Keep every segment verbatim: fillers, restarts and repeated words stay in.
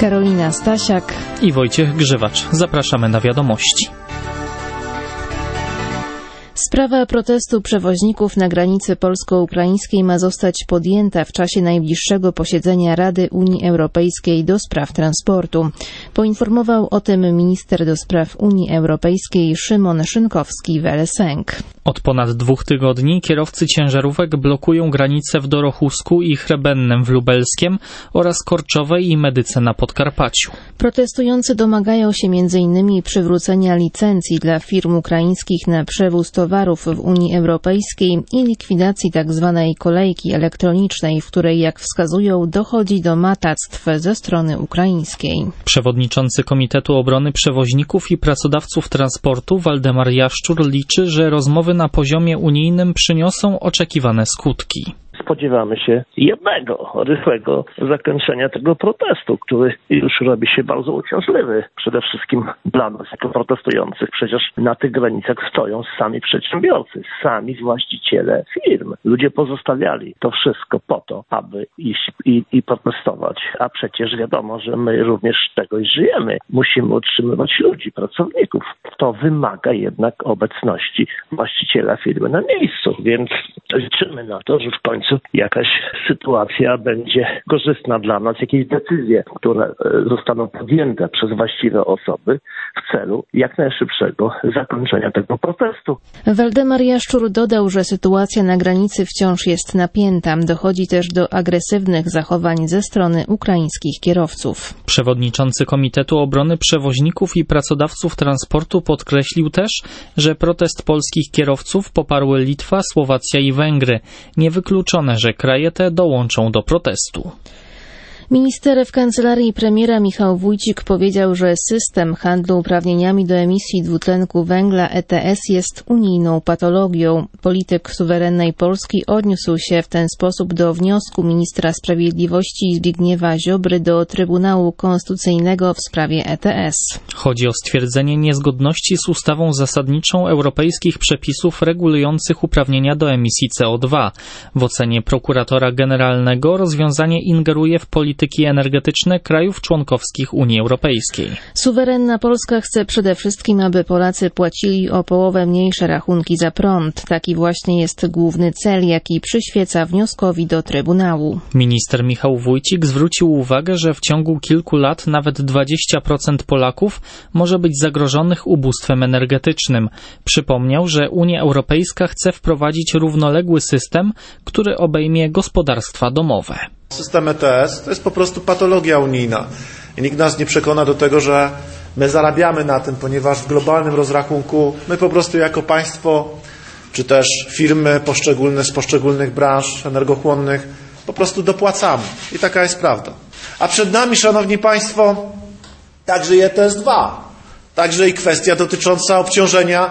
Karolina Stasiak i Wojciech Grzywacz. Zapraszamy na wiadomości. Sprawa protestu przewoźników na granicy polsko-ukraińskiej ma zostać podjęta w czasie najbliższego posiedzenia Rady Unii Europejskiej do spraw transportu. Poinformował o tym minister do spraw Unii Europejskiej Szymon Szynkowski-Welsenk. Od ponad dwóch tygodni kierowcy ciężarówek blokują granice w Dorochusku i Chrebennem w Lubelskiem oraz Korczowej i Medyce na Podkarpaciu. Protestujący domagają się między innymi przywrócenia licencji dla firm ukraińskich na przewóz towarów w Unii Europejskiej i likwidacji tzw. kolejki elektronicznej, w której, jak wskazują, dochodzi do matactw ze strony ukraińskiej. Przewodniczący Komitetu Obrony Przewoźników i Pracodawców Transportu Waldemar Jaszczur liczy, że rozmowy na poziomie unijnym przyniosą oczekiwane skutki. Spodziewamy się jednego, rychłego zakończenia tego protestu, który już robi się bardzo uciążliwy. Przede wszystkim dla nas, jako protestujących. Przecież na tych granicach stoją sami przedsiębiorcy, sami właściciele firm. Ludzie pozostawiali to wszystko po to, aby iść i, i protestować. A przecież wiadomo, że my również z czegoś żyjemy. Musimy utrzymywać ludzi, pracowników. To wymaga jednak obecności właściciela firmy na miejscu. Więc liczymy na to, że w końcu jakaś sytuacja będzie korzystna dla nas, jakieś decyzje, które zostaną podjęte przez właściwe osoby w celu jak najszybszego zakończenia tego protestu. Waldemar Jaszczur dodał, że sytuacja na granicy wciąż jest napięta. Dochodzi też do agresywnych zachowań ze strony ukraińskich kierowców. Przewodniczący Komitetu Obrony Przewoźników i Pracodawców Transportu podkreślił też, że protest polskich kierowców poparły Litwa, Słowacja i Węgry. Niewykluczone, że kraje te dołączą do protestu. Minister w kancelarii premiera Michał Wójcik powiedział, że system handlu uprawnieniami do emisji dwutlenku węgla E T S jest unijną patologią. Polityk suwerennej Polski odniósł się w ten sposób do wniosku ministra sprawiedliwości Zbigniewa Ziobry do Trybunału Konstytucyjnego w sprawie E T S. Chodzi o stwierdzenie niezgodności z ustawą zasadniczą europejskich przepisów regulujących uprawnienia do emisji C O dwa. W ocenie prokuratora generalnego rozwiązanie ingeruje w politykę polityki energetyczne krajów członkowskich Unii Europejskiej. Suwerenna Polska chce przede wszystkim, aby Polacy płacili o połowę mniejsze rachunki za prąd. Taki właśnie jest główny cel, jaki przyświeca wnioskowi do Trybunału. Minister Michał Wójcik zwrócił uwagę, że w ciągu kilku lat nawet dwadzieścia procent Polaków może być zagrożonych ubóstwem energetycznym. Przypomniał, że Unia Europejska chce wprowadzić równoległy system, który obejmie gospodarstwa domowe. System E T S to jest po prostu patologia unijna i nikt nas nie przekona do tego, że my zarabiamy na tym, ponieważ w globalnym rozrachunku my po prostu jako państwo, czy też firmy poszczególne z poszczególnych branż energochłonnych po prostu dopłacamy i taka jest prawda. A przed nami, szanowni państwo, także i E T S dwa, także i kwestia dotycząca obciążenia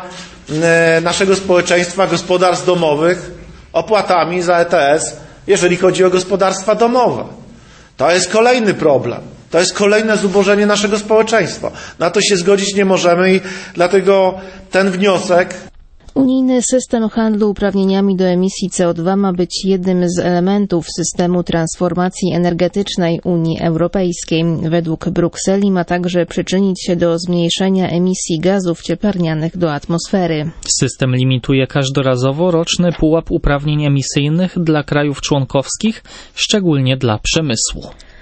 naszego społeczeństwa, gospodarstw domowych opłatami za E T S, jeżeli chodzi o gospodarstwa domowe. To jest kolejny problem. To jest kolejne zubożenie naszego społeczeństwa. Na to się zgodzić nie możemy i dlatego ten wniosek. Unijny system handlu uprawnieniami do emisji C O dwa ma być jednym z elementów systemu transformacji energetycznej Unii Europejskiej. Według Brukseli ma także przyczynić się do zmniejszenia emisji gazów cieplarnianych do atmosfery. System limituje każdorazowo roczny pułap uprawnień emisyjnych dla krajów członkowskich, szczególnie dla przemysłu.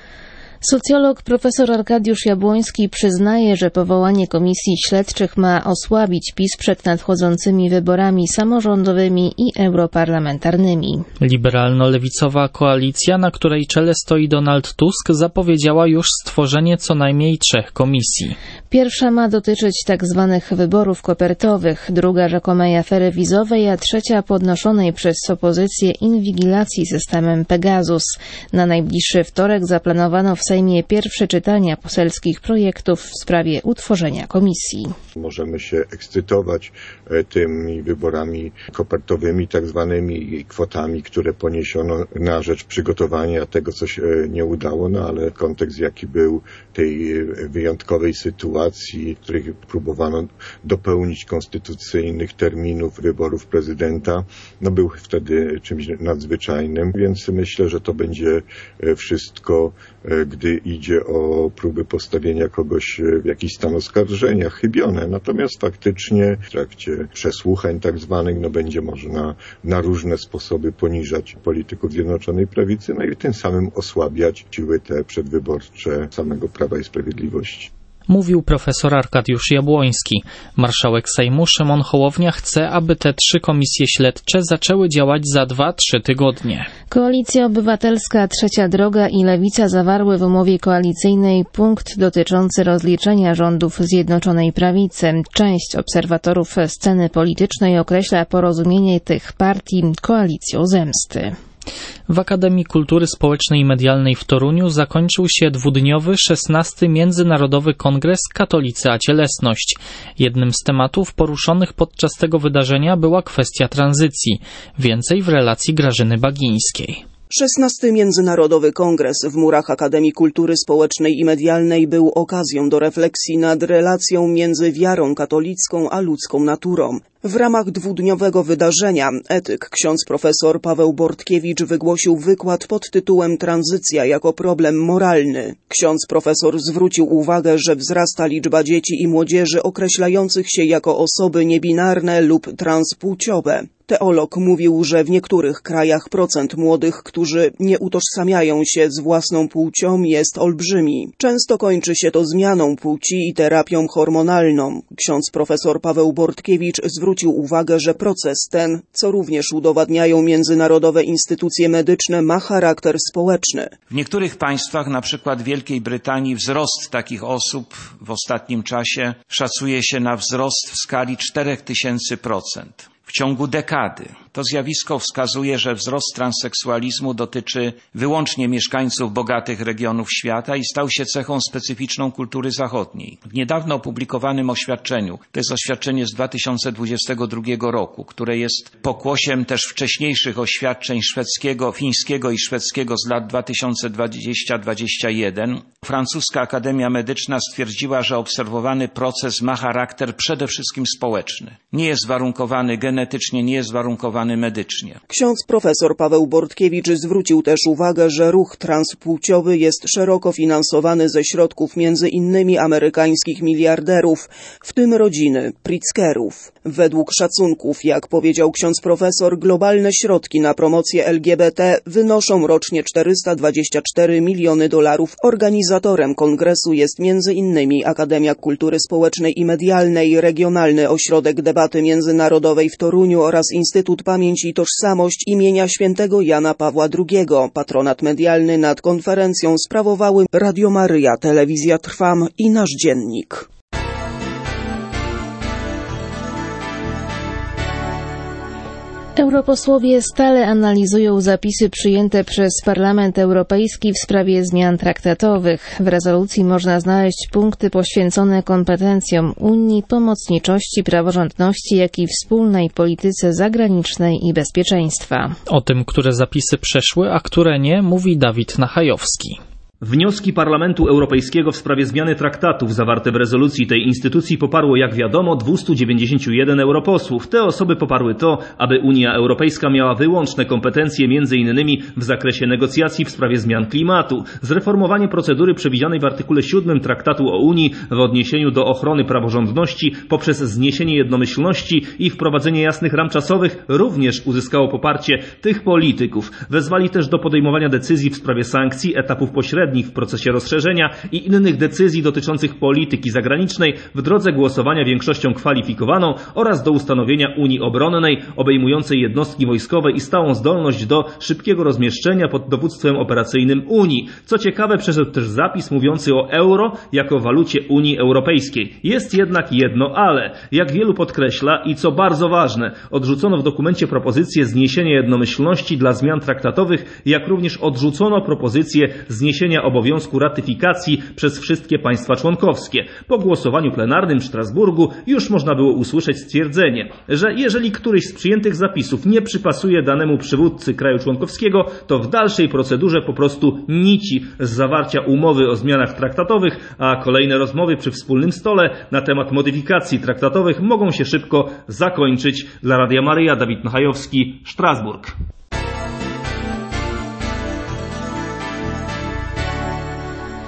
Socjolog profesor Arkadiusz Jabłoński przyznaje, że powołanie komisji śledczych ma osłabić PiS przed nadchodzącymi wyborami samorządowymi i europarlamentarnymi. Liberalno-lewicowa koalicja, na której czele stoi Donald Tusk, zapowiedziała już stworzenie co najmniej trzech komisji. Pierwsza ma dotyczyć tzw. wyborów kopertowych, druga rzekomej afery wizowej, a trzecia podnoszonej przez opozycję inwigilacji systemem Pegasus. Na najbliższy wtorek zaplanowano w Sejmie pierwsze czytania poselskich projektów w sprawie utworzenia komisji. Możemy się ekscytować tymi wyborami kopertowymi, tak zwanymi kwotami, które poniesiono na rzecz przygotowania tego, co się nie udało, no ale kontekst, jaki był tej wyjątkowej sytuacji, w której próbowano dopełnić konstytucyjnych terminów wyborów prezydenta, no był wtedy czymś nadzwyczajnym, więc myślę, że to będzie wszystko, gdy gdy idzie o próby postawienia kogoś w jakiś stan oskarżenia, chybione. Natomiast faktycznie w trakcie przesłuchań tak zwanych no będzie można na różne sposoby poniżać polityków Zjednoczonej Prawicy, no i tym samym osłabiać siły te przedwyborcze samego Prawa i Sprawiedliwości. Mówił profesor Arkadiusz Jabłoński. Marszałek Sejmu Szymon Hołownia chce, aby te trzy komisje śledcze zaczęły działać za dwa trzy tygodnie. Koalicja Obywatelska, Trzecia Droga i Lewica zawarły w umowie koalicyjnej punkt dotyczący rozliczenia rządów Zjednoczonej Prawicy. Część obserwatorów sceny politycznej określa porozumienie tych partii koalicją zemsty. W Akademii Kultury Społecznej i Medialnej w Toruniu zakończył się dwudniowy szesnasty Międzynarodowy Kongres Katolicy a Cielesność. Jednym z tematów poruszonych podczas tego wydarzenia była kwestia tranzycji. Więcej w relacji Grażyny Bagińskiej. szesnasty Międzynarodowy Kongres w murach Akademii Kultury Społecznej i Medialnej był okazją do refleksji nad relacją między wiarą katolicką a ludzką naturą. W ramach dwudniowego wydarzenia etyk ksiądz profesor Paweł Bortkiewicz wygłosił wykład pod tytułem Tranzycja jako problem moralny. Ksiądz profesor zwrócił uwagę, że wzrasta liczba dzieci i młodzieży określających się jako osoby niebinarne lub transpłciowe. Teolog mówił, że w niektórych krajach procent młodych, którzy nie utożsamiają się z własną płcią, jest olbrzymi. Często kończy się to zmianą płci i terapią hormonalną. Ksiądz profesor Paweł Bortkiewicz zwrócił uwagę, że proces ten, co również udowadniają międzynarodowe instytucje medyczne, ma charakter społeczny. W niektórych państwach, na przykład Wielkiej Brytanii, wzrost takich osób w ostatnim czasie szacuje się na wzrost w skali cztery tysiące procent. W ciągu dekady. To zjawisko wskazuje, że wzrost transseksualizmu dotyczy wyłącznie mieszkańców bogatych regionów świata i stał się cechą specyficzną kultury zachodniej. W niedawno opublikowanym oświadczeniu, to jest oświadczenie z dwa tysiące dwudziestego drugiego roku, które jest pokłosiem też wcześniejszych oświadczeń szwedzkiego, fińskiego i szwedzkiego z lat dwa tysiące dwudziesty do dwudziestego pierwszego, francuska Akademia Medyczna stwierdziła, że obserwowany proces ma charakter przede wszystkim społeczny. Nie jest warunkowany genetycznie, nie jest warunkowany medycznie. Ksiądz profesor Paweł Bortkiewicz zwrócił też uwagę, że ruch transpłciowy jest szeroko finansowany ze środków między innymi amerykańskich miliarderów, w tym rodziny Pritzkerów. Według szacunków, jak powiedział ksiądz profesor, globalne środki na promocję L G B T wynoszą rocznie czterysta dwadzieścia cztery miliony dolarów. Organizatorem kongresu jest między innymi Akademia Kultury Społecznej i Medialnej, Regionalny Ośrodek Debaty Międzynarodowej w Toruniu oraz Instytut Pamięć i Tożsamość imienia świętego Jana Pawła drugiego. Patronat medialny nad konferencją sprawowały Radio Maryja, Telewizja Trwam i Nasz Dziennik. Europosłowie stale analizują zapisy przyjęte przez Parlament Europejski w sprawie zmian traktatowych. W rezolucji można znaleźć punkty poświęcone kompetencjom Unii, pomocniczości, praworządności, jak i wspólnej polityce zagranicznej i bezpieczeństwa. O tym, które zapisy przeszły, a które nie, mówi Dawid Nachajowski. Wnioski Parlamentu Europejskiego w sprawie zmiany traktatów zawarte w rezolucji tej instytucji poparło, jak wiadomo, dwieście dziewięćdziesiąt jeden europosłów. Te osoby poparły to, aby Unia Europejska miała wyłączne kompetencje między innymi w zakresie negocjacji w sprawie zmian klimatu, zreformowanie procedury przewidzianej w artykule siódmym Traktatu o Unii w odniesieniu do ochrony praworządności poprzez zniesienie jednomyślności i wprowadzenie jasnych ram czasowych również uzyskało poparcie tych polityków. Wezwali też do podejmowania decyzji w sprawie sankcji, etapów pośrednich w procesie rozszerzenia i innych decyzji dotyczących polityki zagranicznej w drodze głosowania większością kwalifikowaną oraz do ustanowienia Unii Obronnej obejmującej jednostki wojskowe i stałą zdolność do szybkiego rozmieszczenia pod dowództwem operacyjnym Unii. Co ciekawe, przeszedł też zapis mówiący o euro jako walucie Unii Europejskiej. Jest jednak jedno ale. Jak wielu podkreśla i co bardzo ważne, odrzucono w dokumencie propozycję zniesienia jednomyślności dla zmian traktatowych, jak również odrzucono propozycję zniesienia obowiązku ratyfikacji przez wszystkie państwa członkowskie. Po głosowaniu plenarnym w Strasburgu już można było usłyszeć stwierdzenie, że jeżeli któryś z przyjętych zapisów nie przypasuje danemu przywódcy kraju członkowskiego, to w dalszej procedurze po prostu nici z zawarcia umowy o zmianach traktatowych, a kolejne rozmowy przy wspólnym stole na temat modyfikacji traktatowych mogą się szybko zakończyć. Dla Radia Maryja, Dawid Nachajowski, Strasburg.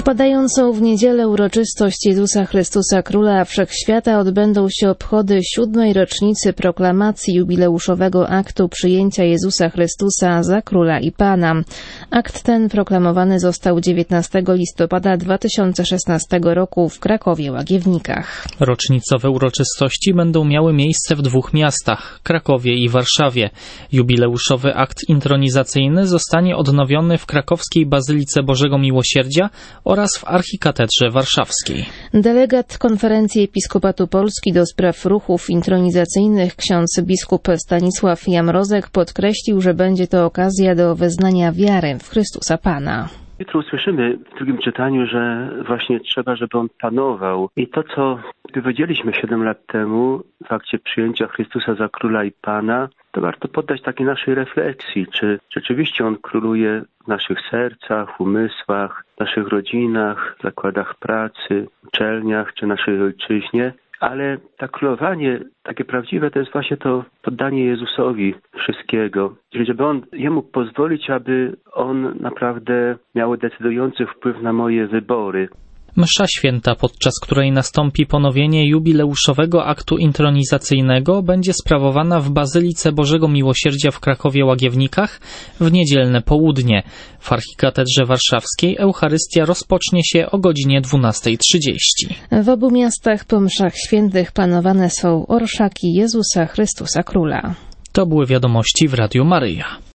Przypadającą w niedzielę uroczystość Jezusa Chrystusa Króla Wszechświata odbędą się obchody siódmej rocznicy proklamacji jubileuszowego aktu przyjęcia Jezusa Chrystusa za Króla i Pana. Akt ten proklamowany został dziewiętnastego listopada dwa tysiące szesnastego roku w Krakowie Łagiewnikach. Rocznicowe uroczystości będą miały miejsce w dwóch miastach, Krakowie i Warszawie. Jubileuszowy akt intronizacyjny zostanie odnowiony w krakowskiej Bazylice Bożego Miłosierdzia oraz w Archikatedrze Warszawskiej. Delegat Konferencji Episkopatu Polski do spraw ruchów intronizacyjnych ksiądz biskup Stanisław Jamrozek podkreślił, że będzie to okazja do wyznania wiary w Chrystusa Pana. Jutro usłyszymy w drugim czytaniu, że właśnie trzeba, żeby On panował. I to, co powiedzieliśmy siedem lat temu w akcie przyjęcia Chrystusa za Króla i Pana, to warto poddać takiej naszej refleksji, czy rzeczywiście On króluje w naszych sercach, umysłach, naszych rodzinach, zakładach pracy, uczelniach, czy naszej ojczyźnie. Ale to królowanie takie prawdziwe to jest właśnie to poddanie Jezusowi wszystkiego. Czyli żeby On, Jemu pozwolić, aby On naprawdę miał decydujący wpływ na moje wybory. Msza święta, podczas której nastąpi ponowienie jubileuszowego aktu intronizacyjnego, będzie sprawowana w Bazylice Bożego Miłosierdzia w Krakowie Łagiewnikach w niedzielne południe. W Archikatedrze Warszawskiej Eucharystia rozpocznie się o godzinie dwunastej trzydzieści. W obu miastach po mszach świętych planowane są orszaki Jezusa Chrystusa Króla. To były wiadomości w Radiu Maryja.